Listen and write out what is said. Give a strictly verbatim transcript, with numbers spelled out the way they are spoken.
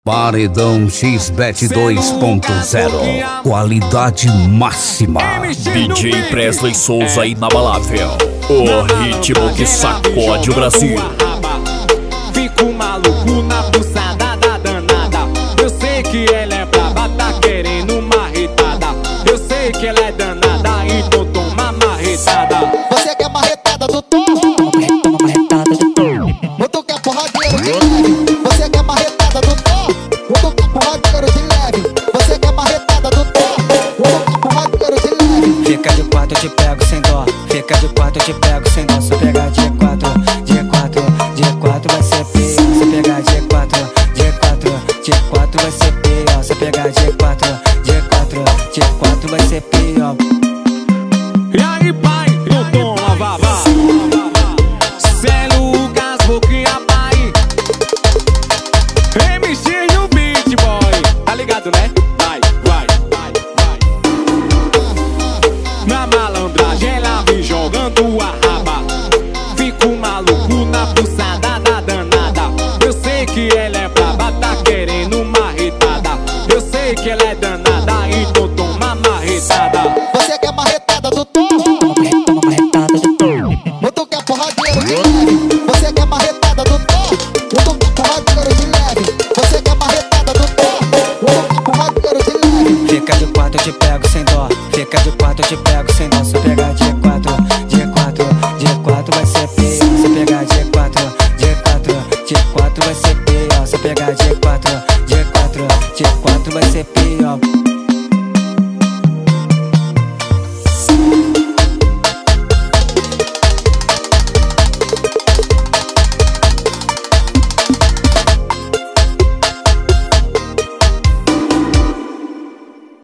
Paredão X Bet dois ponto zero. Qualidade máxima. D J Presley Souza inabalável. O ritmo que sacode o Brasil. Fico maluco na buçada da danada. Eu sei que ela é braba, tá querendo uma retada. Eu sei que ela é danada, então toma marretada. Você quer marretada do tom? Toma marretada do tom. Ou tu quer porradeiro de leve? Você quer marretada do tom? Ou tu quer porradeiro de leve? Você quer marretada do tom? Ou tu quer porradeiro de leve? Fica de quatro, eu te pego sem dó. Fica de quatro, eu te pego sem dó. Se eu pegar de quatro, de quatro, de quatro vai ser pior. Se eu pegar de quatro, de quatro, de quatro vai ser pior. Se eu pegar de